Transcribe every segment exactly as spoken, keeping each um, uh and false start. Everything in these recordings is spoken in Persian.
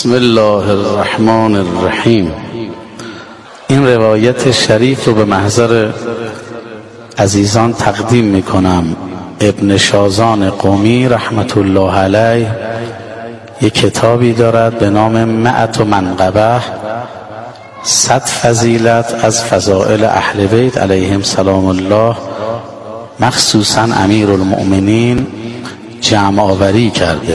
بسم الله الرحمن الرحیم. این روایت شریف رو به محضر عزیزان تقدیم میکنم. ابن شازان قمی رحمت الله علیه یک کتابی دارد به نام مئت منقبه، صد فضیلت از فضائل اهل بیت علیهم سلام الله، مخصوصا امیرالمؤمنین جمع آوری کرده.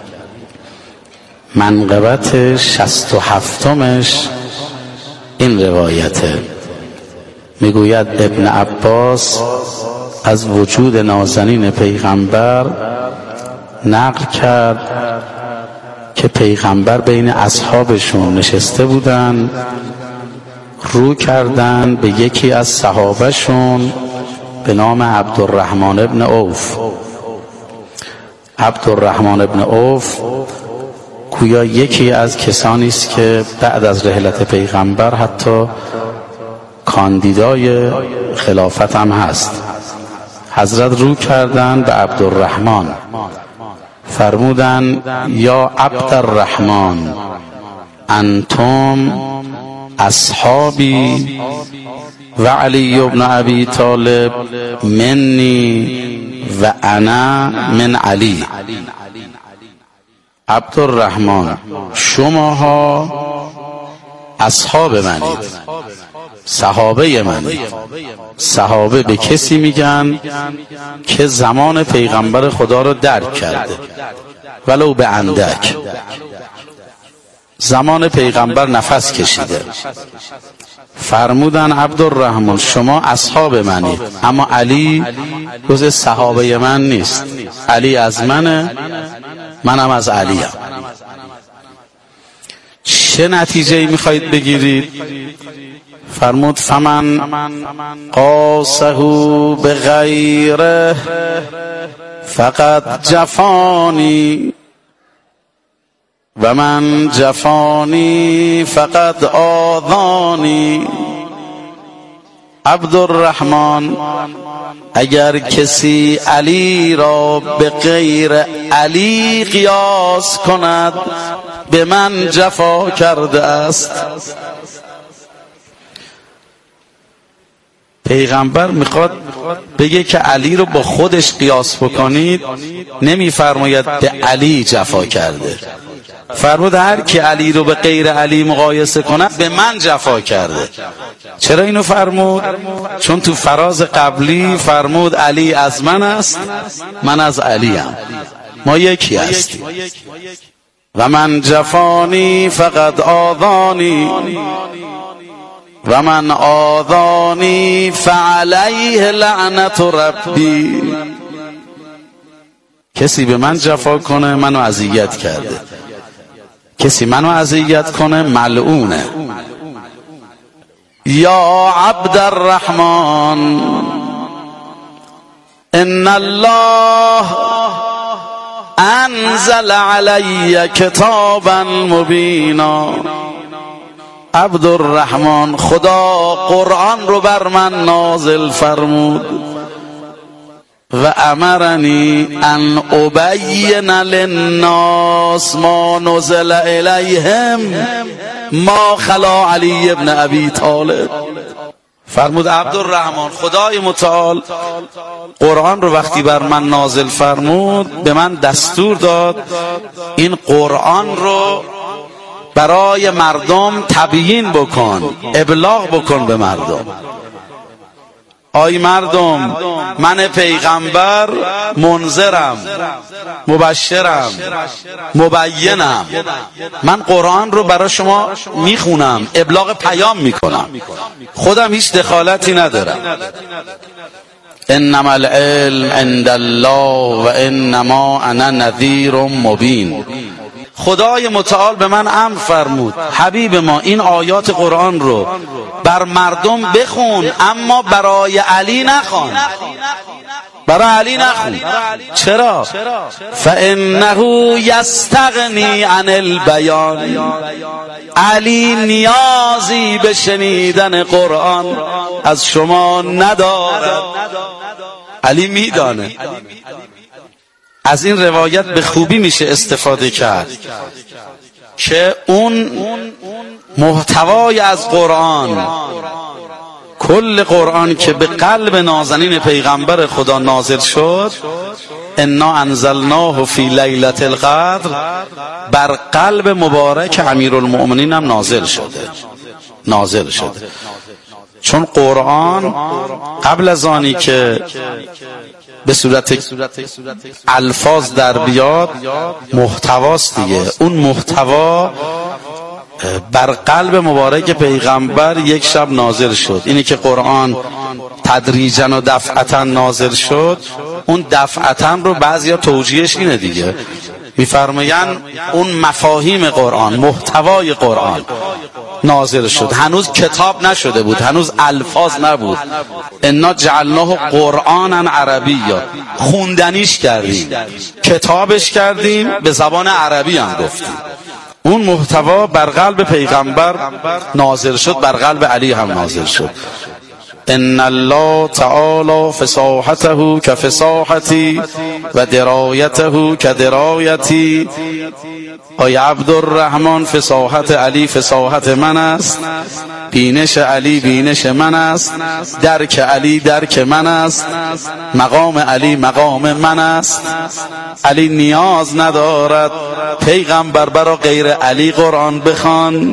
منقبت شصت و هفتمش این روایته. میگوید ابن عباس از وجود نازنین پیغمبر نقل کرد که پیغمبر بین اصحابشون نشسته بودن، رو کردن به یکی از صحابهشون به نام عبدالرحمن ابن عوف. عبدالرحمن ابن عوف گویا یکی از کسانی است که بعد از رحلت پیغمبر حتی کاندیدای خلافت هم هست. حضرت رو کردن به عبدالرحمن، فرمودن یا عبدالرحمن انتم اصحابی و علی ابن ابی طالب منی و انا من علی. عبدالرحمن شماها اصحاب منید، صحابه منید. صحابه به کسی میگن که زمان پیغمبر خدا رو درک کرده، ولو به اندک. زمان پیغمبر نفس کشیده. فرمودن عبدالرحمن شما اصحاب منید، اما علی جز صحابه من نیست. علی از منه، منم از علیم. چه نتیجه‌ای میخواهید بگیرید؟ فرمود فمن قاسه به غیره فقط جفانی و من جفانی فقط آذانی. عبدالرحمن اگر کسی علی را به غیر علی قیاس کند به من جفا کرده است. پیغمبر میخواد بگه که علی رو با خودش قیاس بکنید، نمیفرماید به علی جفا کرده. فرمود هر کی علی رو به غیر علی مقایسه کند به من جفا کرده. چرا اینو فرمود؟ چون تو فراز قبلی فرمود علی از من است، من از علیم، ما یکی هستیم. و من جفانی فقط آذانی و من آذانی فعلیه لعنت ربی. کسی به من جفا کنه منو اذیت کرده، کسی منو اذیت کنه ملعونه. یا عبدالرحمن ان الله انزل علی کتابا مبینا. عبدالرحمن خدا قرآن رو بر من نازل فرمود و امرنی ان ابین للناس ما نزل الیهم ما خلا علی ابن ابی طالب. فرمود عبدالرحمن خدای متعال قرآن رو وقتی بر من نازل فرمود به من دستور داد این قرآن رو برای مردم تبیین بکن، ابلاغ بکن به مردم. آی مردم، من پیغمبر منذرم، مبشرم، مبینم. من قرآن رو برای شما میخونم، ابلاغ پیام میکنم، خودم هیچ دخالتی ندارم. انما العلم عند الله و انما انا نذیر مبین. خدای متعال به من امر فرمود حبیب ما این آیات قرآن رو بر مردم بخون، اما برای علی نخوان، برای علی نخون. چرا؟ فانه یستغنی عن البیان. علی نیازی به شنیدن قرآن از شما ندارد. علی میدانه. از این روایت به خوبی میشه استفاده کرد که اون محتوای از قرآن، کل قرآن که به قلب نازنین پیغمبر خدا نازل شد، انا انزلناه فی لیلة القدر، بر قلب مبارک امیرالمؤمنین هم نازل شده نازل شده چون قرآن قبل از آنی که به صورت الفاظ در بیاد محتواست دیگه. اون محتوا بر قلب مبارک پیغمبر یک شب نازل شد. اینی که قرآن تدریجا و دفعتا نازل شد، اون دفعتا رو بعضیا توجیهش اینه دیگه، میفرمایند اون مفاهیم قرآن، محتوای قرآن نازل شد، هنوز کتاب نشده بود، هنوز الفاظ نبود. انا جعلناه قرآنا عربیا، خوندنیش کردیم، کتابش کردیم، به زبان عربی هم گفتیم. اون محتوا بر قلب پیغمبر نازل شد، بر قلب علی هم نازل شد. ان الله تعالی فصاحته کفصاحتی و درایته کدرایتی. آی عبدالرحمن، فصاحت علی فصاحت من است، بینش علی بینش من است، درک علی درک من است، مقام علی مقام من است. علی نیاز ندارد پیغمبر برا غیر علی قرآن بخوان.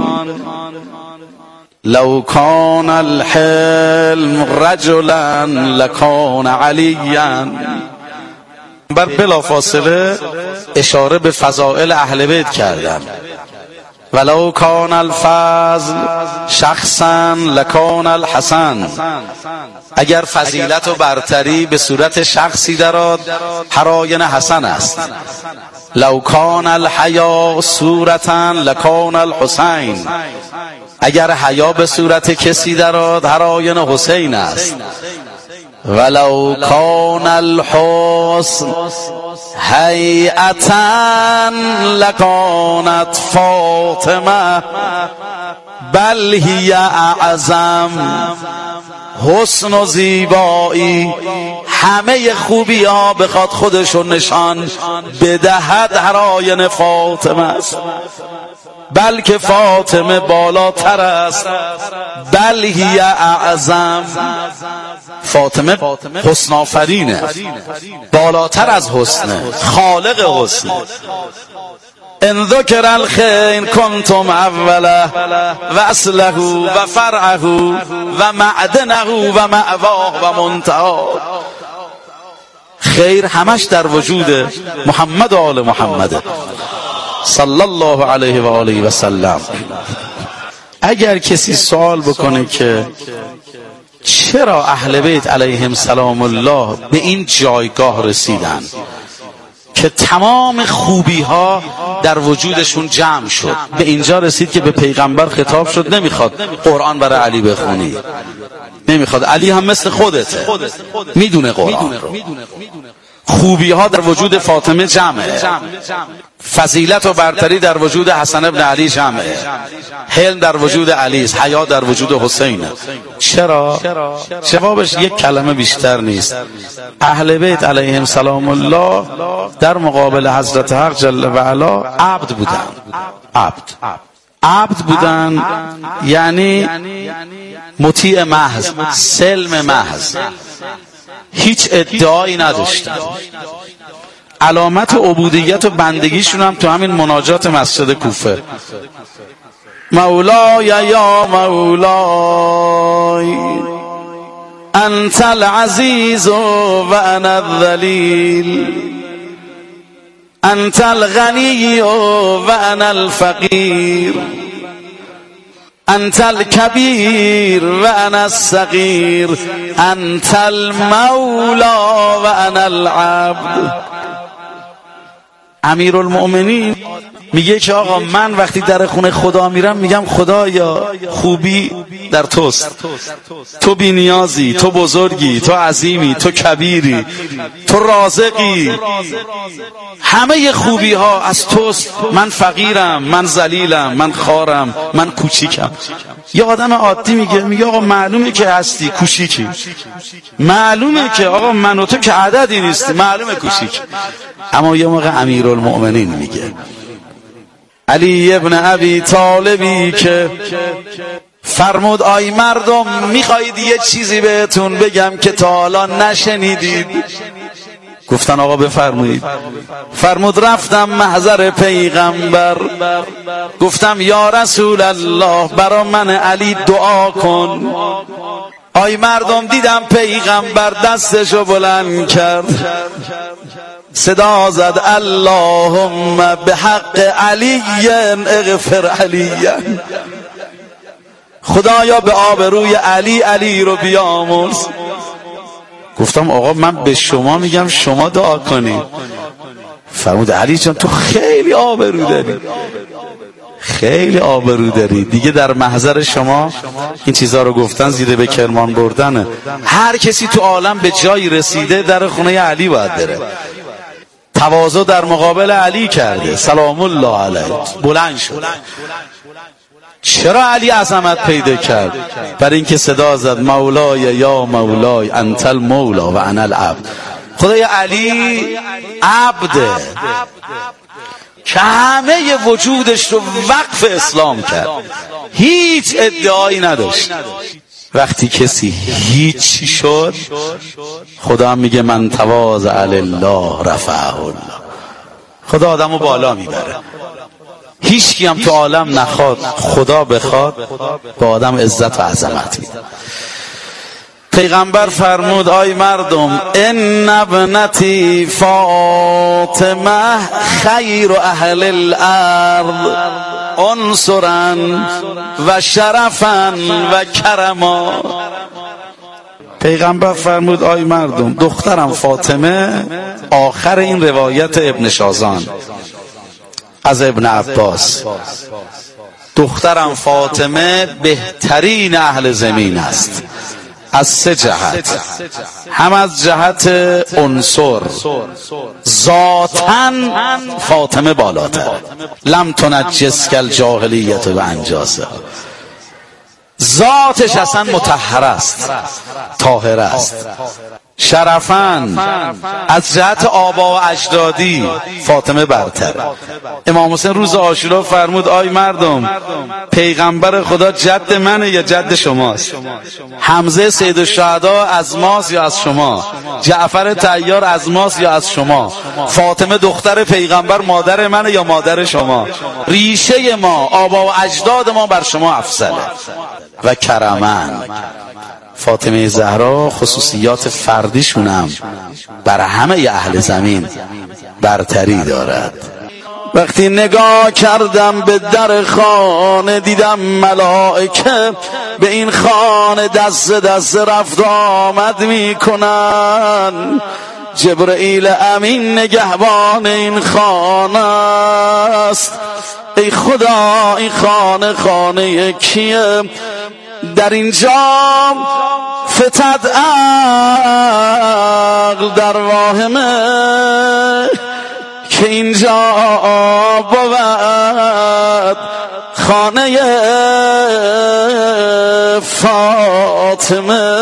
لو کان الحلم رجلا لکان علیا. بر بلا فاصله اشاره به فضائل اهل بیت کردن. ولو کان الفضل شخصا لکان الحسن. اگر فضیلت و برتری به صورت شخصی درآد، هر آینه حسن است. لو کان الحیا صورتا لکان الحسین. اگر حیا به صورت کسی درآد، هر آینه حسین است. ولو کان الحسن هیئتا لکانت فاطمه بل هی اعظم. حسن و زیبایی، همه خوبی ها بخواد خودشو نشان بدهد، هر آینه فاطمه است. بلکه فاطمه بالاتر است. بل هی اعظم. فاطمه حسن آفرینه، بالاتر از حسنه، خالق حسنه. ان ذکر الخیر کنتم اوله و اصله و فرعه و معدنه و مأواه و منتهاه. خیر همش در وجود محمد و آل محمد صلی الله علیه و آله و سلم. اگر کسی سوال بکنه که چرا اهل بیت علیهم سلام الله به این جایگاه رسیدن که تمام خوبی ها در وجودشون جمع شد، به اینجا رسید که به پیغمبر خطاب شد نمیخواد قرآن برای علی بخونی، نمیخواد، علی هم مثل خودته، میدونه قرآن رو. خوبی ها در وجود فاطمه جمعه، فضیلت و برتری در وجود حسن ابن علی جمعه، حلم در وجود علی است، حیا در وجود حسینه. چرا؟ جوابش یک کلمه بیشتر نیست. اهل بیت علیهم سلام الله در مقابل حضرت حق جل و علا عبد بودن. عبد عبد بودن یعنی مطیع محض، سلم محض، هیچ ادعایی نداشتن. علامت عبودیت و بندگیشون هم تو همین مناجات مسجد کوفه، مولای یا مولای انت العزیز و انا الذلیل، انت الغنی و انا الفقیر، انت الكبیر و انا الصغیر، انت المولا و انا العبد. امیرالمؤمنین میگه که آقا من وقتی در خونه خدا میرم میگم خدایا خوبی در توست، تو بی نیازی، تو بزرگی، تو عظیمی، تو کبیری، تو رازقی، همه خوبی ها از توست. من فقیرم، من ذلیلم، من خارم، من کوچیکم. یه آدم عادی میگه میگه آقا معلومه که هستی کوچیکی، معلومه که آقا من و تو که عددی نیستی، معلومه کوچیک. اما یه موقع امیرالمؤمنین میگه علی ابن ابی طالبی که فرمود آی مردم میخواید یه چیزی بهتون بگم که تا حالا نشنیدید؟ گفتن آقا بفرمایید. فرمود رفتم محضر پیغمبر، گفتم یا رسول الله برا من علی دعا کن. آی مردم دیدم پیغمبر دستشو بلند کرد، صدا زد اللهم بحق علی اغفر علی. خدایا به آبروی علی علی رو بیامرز. گفتم آقا من به شما میگم شما دعا کنید. فرمود علی جان تو خیلی آبرو داری، خیلی آبرو داری دیگه. در محضر شما این چیزها رو گفتن زیره به کرمان بردنه. هر کسی تو عالم به جایی رسیده در خونه علی باید بره. تواضع در مقابل علی کرده سلام الله علیه، بلند شد. چرا علی عظمت پیدا کرد؟ برای اینکه صدا زد مولای یا مولای انت المولا و انا العبد. خدای علی عبده که همه وجودش رو وقف اسلام کرد، هیچ ادعایی نداشت. وقتی کسی هیچی شد خدا میگه من تواضع لله رفعه الله. خدا آدمو بالا میبره. هیچ کی هم تو عالم نخواد، خدا بخواد به آدم عزت و عظمت میده. پیغمبر فرمود آی مردم ان ابنتی فاطمه خیر اهل الارض عنصرا و شرفا و کرما. پیغمبر فرمود آی مردم دخترم فاطمه، آخر این روایت ابن شازان از ابن عباس، دخترم فاطمه بهترین اهل زمین است از سه جهت. هم از جهت عنصر، ذاتاً فاطمه بالاتر، لم تنجس کل جاهلیت و انجاسه. ذاتش اصلا مطهر است، طاهر است. شرفاً از جهت آبا و اجدادی فاطمه برتر. امام حسین روز عاشورا فرمود آی مردم پیغمبر خدا جد منه یا جد شماست؟ حمزه سید الشهدا از ماست یا از شما؟ جعفر طیار از ماست یا از شما؟ فاطمه دختر پیغمبر مادر منه یا مادر شما؟ ریشه ما، آبا و اجداد ما بر شما افضله. و کرمن، فاطمه زهرا خصوصیات فردیشونم بر همه اهل زمین برتری دارد. وقتی نگاه کردم به در خانه دیدم ملائکه به این خانه دست دست رفت آمد میکنن. جبرئیل امین نگهبان این خانه است. ای خدا این خانه خانه کیه؟ در اینجا فتد عقل در واهمه که اینجا بود خانه فاطمه،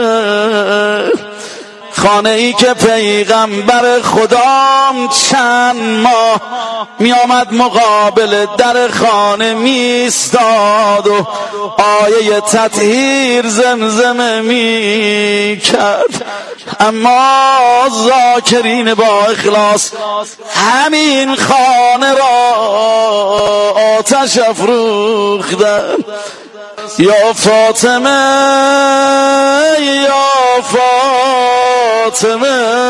خانه ای که پیغمبر خدام چند ماه می آمد مقابل در خانه می ایستاد و آیه تطهیر زمزمه می کرد. اما ذاکرین با اخلاص همین خانه را آتش افروختند. یا فاطمه یا فاطمه.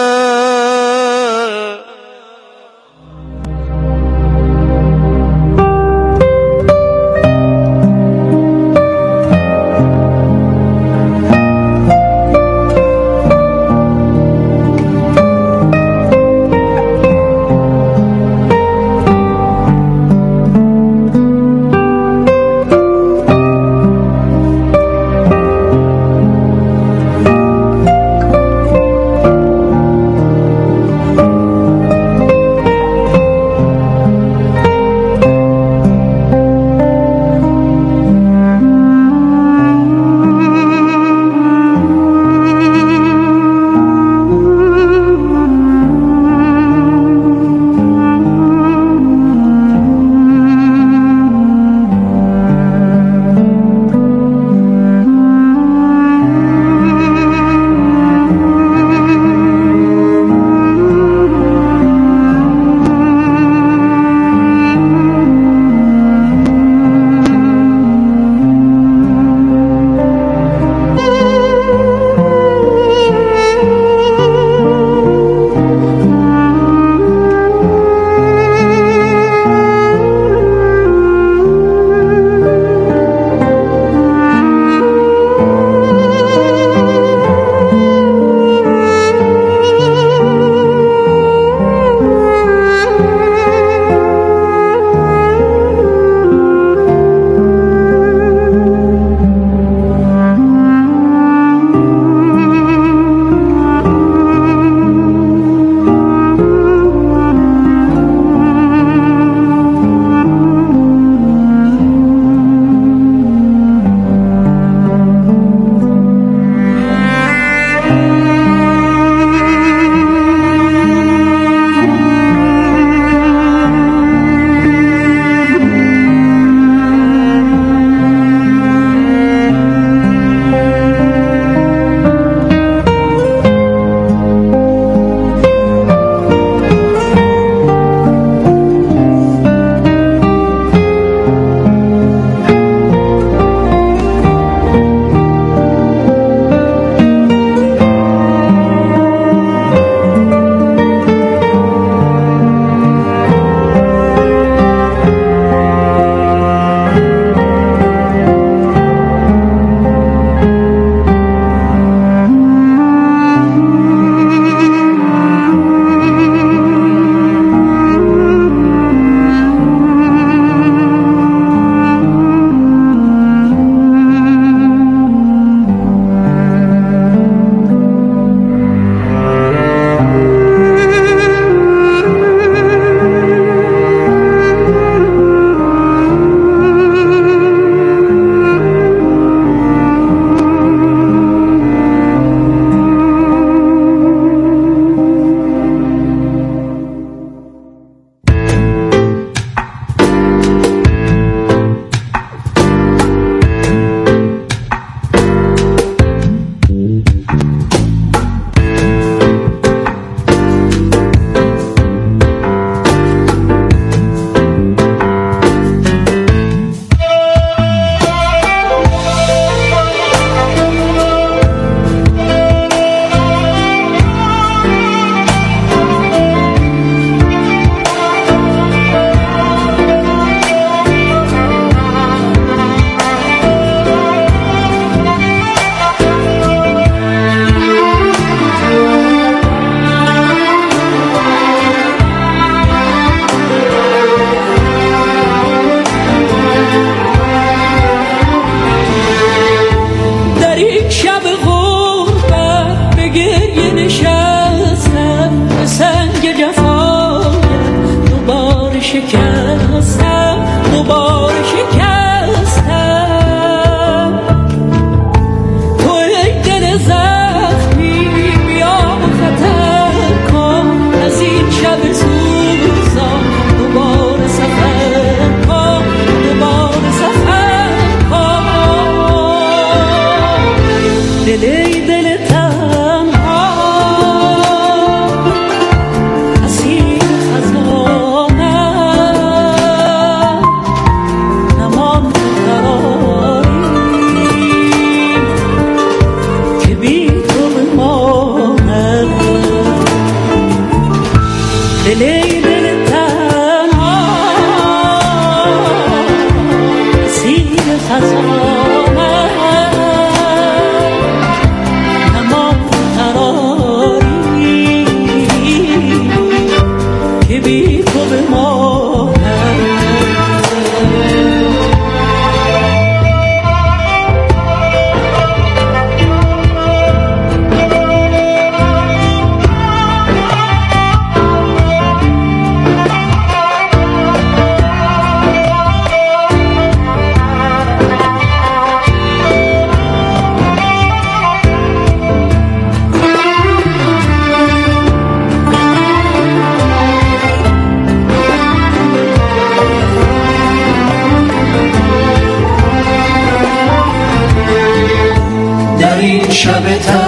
در این شب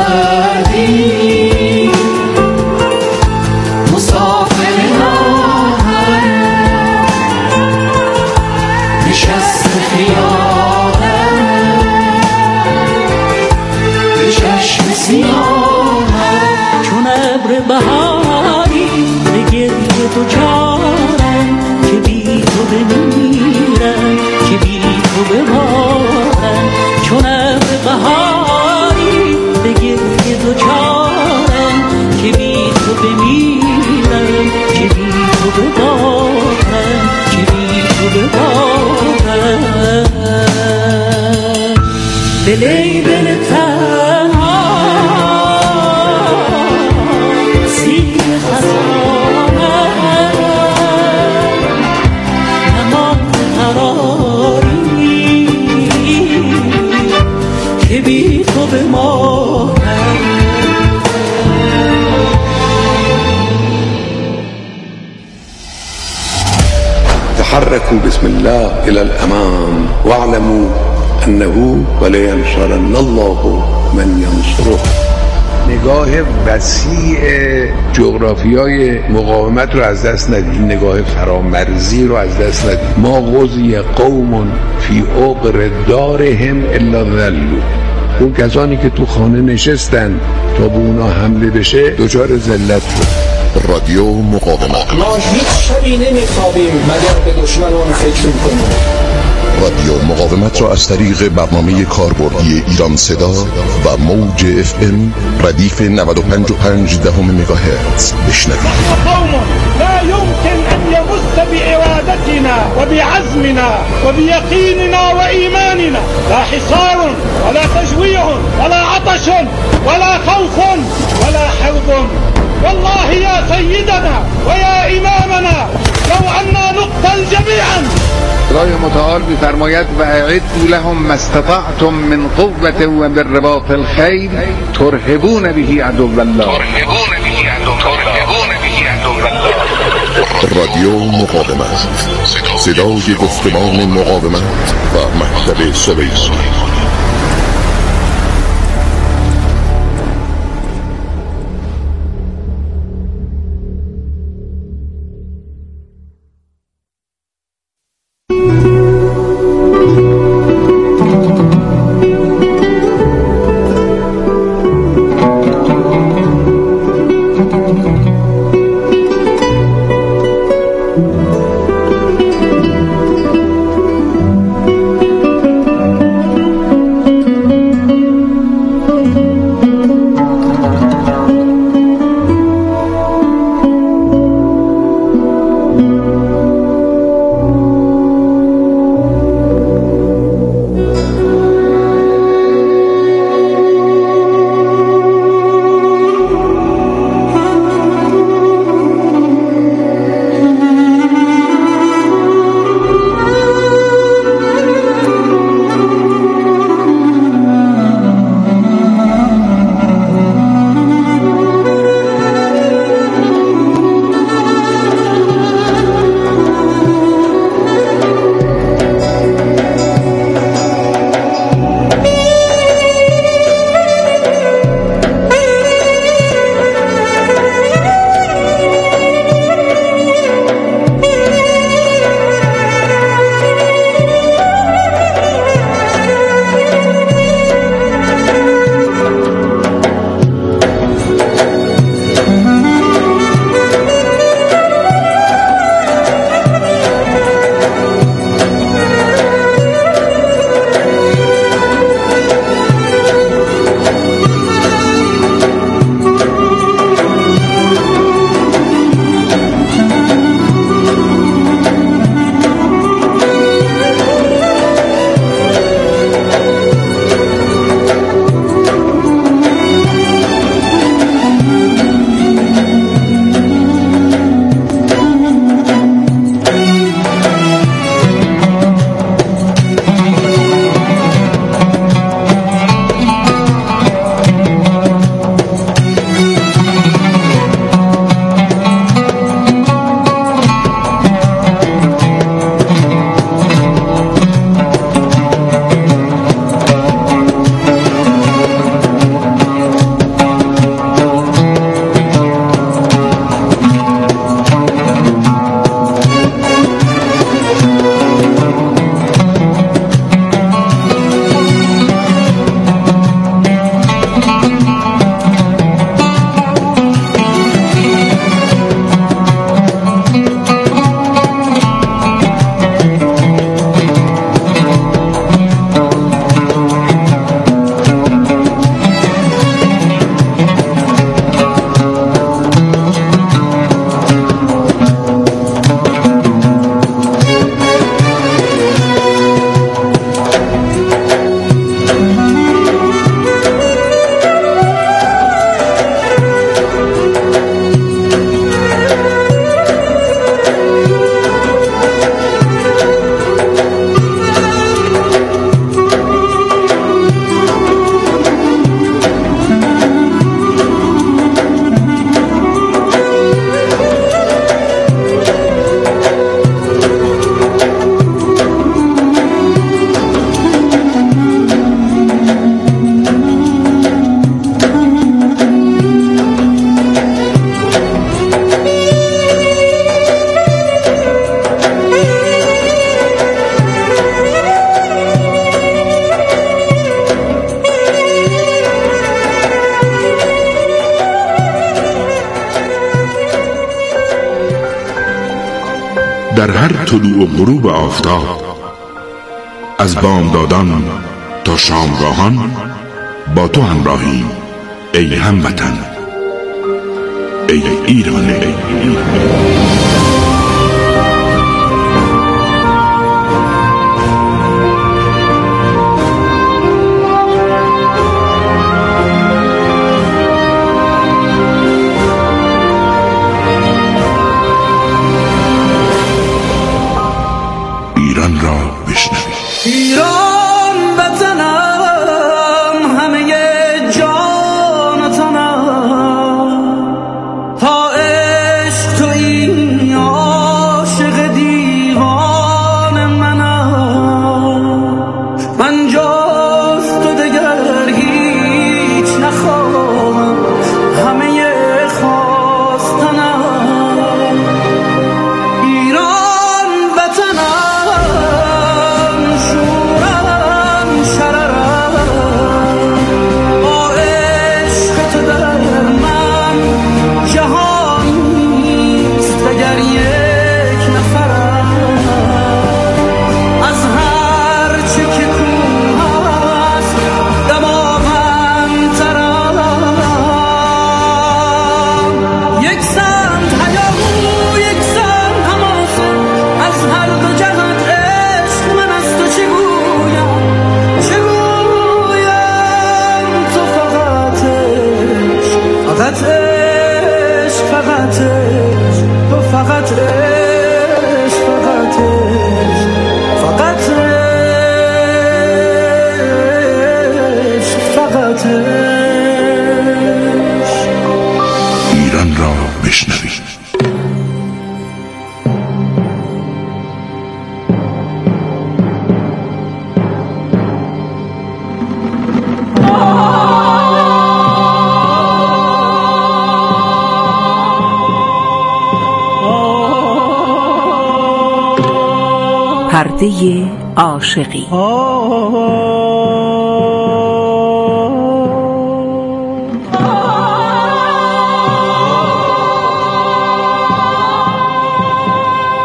تردید مسافر راهم نشست خیالم به چشم سیاهم چون ابر بهاری به گریه تو چارم که بی تو بمیرم که بی تو بمانم چون ابر بهاری به گریه تو چارم که بی تو بمیرم که بی تو بمانم که بی تو بمانم دل ای دل تنها سیر خزانم نماند قراری که بی تو بمانم تحركوا بسم الله إلى الأمام واعلموا أنه ولينصرن الله من ينصره. نگاه وسیع جغرافیای مقاومت رو از دست ندید، نگاه فرامرزی رو از دست ندید. ما غزی قوم فی عقر دارهم الا ذلوا. اون کسانی که تو خانه نشستن تا به اونا حمله بشه دچار ذلت شد. رادیو مقاومت. ما هیچ شبی نمیخوابیم مگر به دشمنان فکر کنیم. رادیو مقاومت را از طریق برنامه کاربردی ایران صدا و موج اف ام ردیف نود و پنج و پنج دهم مگاهرتز بشنوید. قوم لا يمكن ان يمس بارادتنا وبعزمنا وبيقيننا وايماننا لا حصار ولا تجويع ولا عطش ولا خوف ولا حوض. والله يا سيدنا ويا امامنا لو اننا نقتل جميعا. خدای متعال می‌فرماید و اعدوا لهم ما استطعتم من قوة و بالرباط الخیل ترهبون به عدو الله. رادیو مقاومت، صدای گفتمان مقاومت و مکتب سویس. در هر طلوع و غروب آفتاب، از بامدادان تا شامگاهان با تو همراهیم ای هموطن، ای ایران، ای ایران. ایران را بشنوید. ایران وطنم، همه جان و تنم، تا عشق تویی عاشق دیوان منم. من جز تو دگر هیچ نخواهم، همه خواستنم. ایران وطنم، شورم شررم، با عشق تو در من جهانیست دگر یک نفرم. از هر چه که کوه است دماغمترم. یک سمت هیاهو، یک سمت حماسه، از هر دو جهت عشق من از تو چه گویم، چه گویم. تو فقط عشق، فقط عشق، فقط عشق، تو فقط عشق، فقط عشق، فقط عشق، فقط عشق. ایران را بشنوید. پرده عاشقی.